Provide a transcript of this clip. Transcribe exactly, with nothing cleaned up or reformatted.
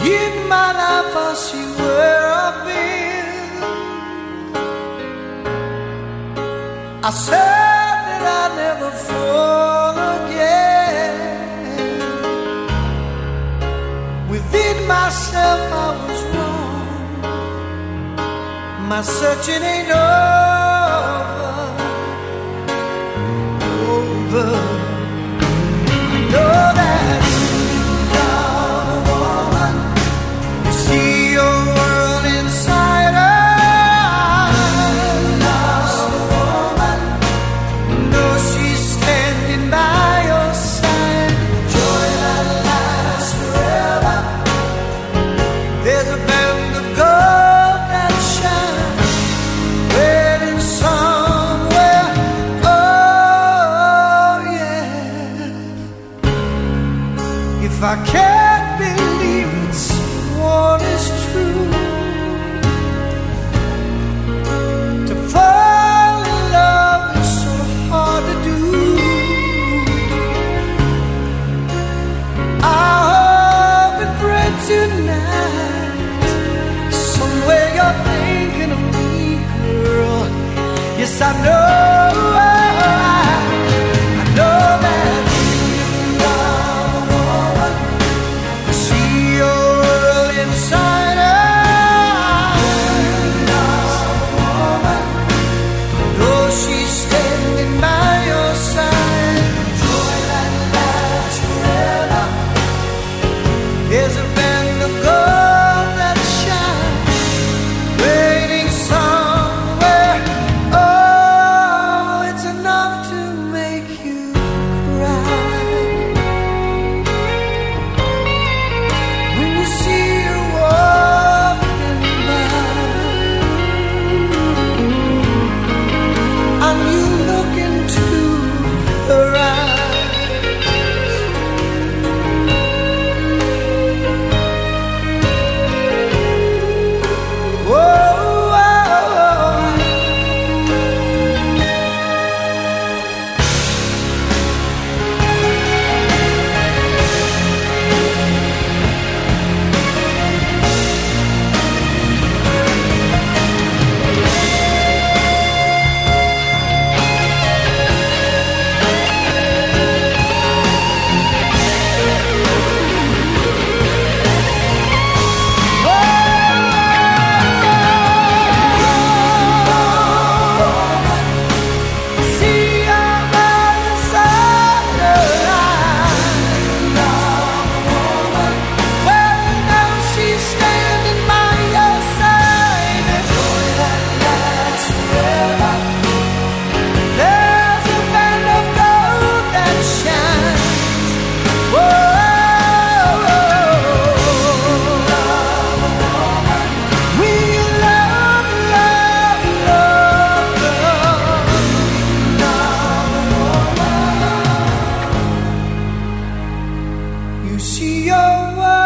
In my life I see where I've been. I said that I'd never fall again. Within myself I was wrong. My searching ain't over, over. I know that I can't believe it, someone is true. To fall in love is so hard to do. I hope and pray tonight, somewhere you're thinking of me, girl. Yes, I know, I know that. You see your world